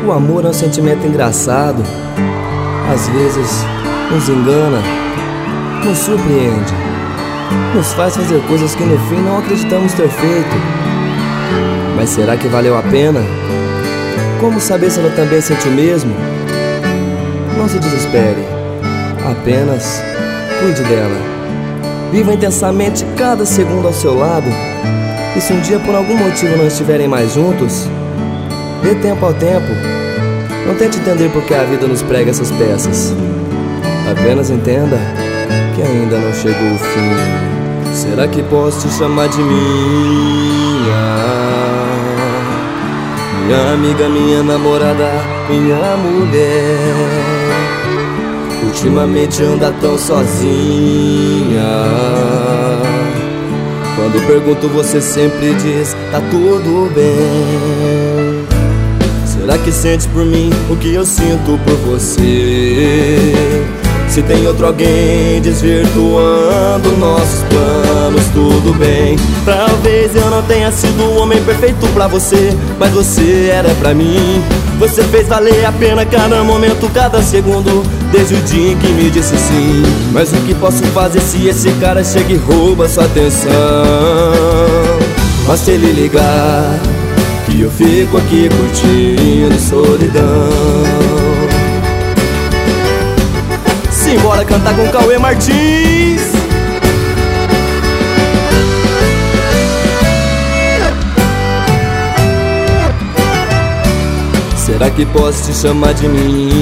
O amor é um sentimento engraçado. Às vezes nos engana, nos surpreende, nos faz fazer coisas que no fim não acreditamos ter feito. Mas será que valeu a pena? Como saber se ela também sente o mesmo? Não se desespere, apenas cuide dela. Viva intensamente cada segundo ao seu lado. E se um dia por algum motivo não estiverem mais juntos, dê tempo ao tempo. Não tente entender por que a vida nos prega essas peças. Apenas entenda que ainda não chegou o fim. Será que posso te chamar de minha amiga, minha namorada, minha mulher? Ultimamente anda tão sozinha. Quando pergunto você sempre diz, tá tudo bem. Será que sente por mim o que eu sinto por você? Se tem outro alguém desvirtuando nossos planos, tudo bem. Talvez eu não tenha sido o homem perfeito pra você, mas você era pra mim. Você fez valer a pena cada momento, cada segundo, desde o dia em que me disse sim. Mas o que posso fazer se esse cara chega e rouba sua atenção? Mas se ele ligar, que eu fico aqui curtindo solidão. Simbora cantar com Cauê Martins. Será que posso te chamar de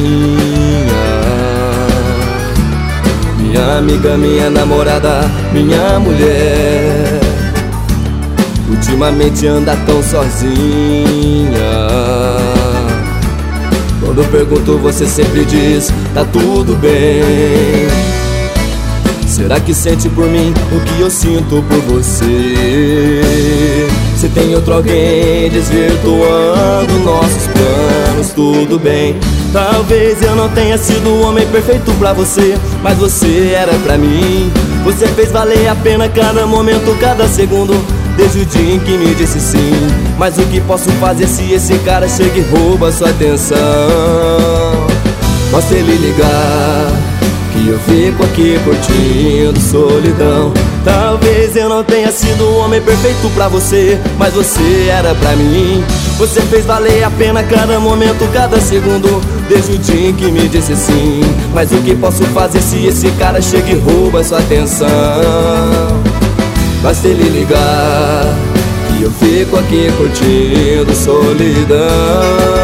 minha amiga, minha namorada, minha mulher? Ultimamente anda tão sozinha. Quando eu pergunto você sempre diz, tá tudo bem. Será que sente por mim o que eu sinto por você? Se tem outro alguém desvirtuando nossos planos, tudo bem. Talvez eu não tenha sido o homem perfeito pra você, mas você era pra mim. Você fez valer a pena cada momento, cada segundo, desde o dia em que me disse sim. Mas o que posso fazer se esse cara chega e rouba sua atenção? Mas se ele ligar, que eu fico aqui curtindo solidão. Talvez eu não tenha sido o homem perfeito pra você, mas você era pra mim. Você fez valer a pena cada momento, cada segundo, desde o dia em que me disse sim. Mas o que posso fazer se esse cara chega e rouba sua atenção? Basta ele ligar, que eu fico aqui curtindo solidão.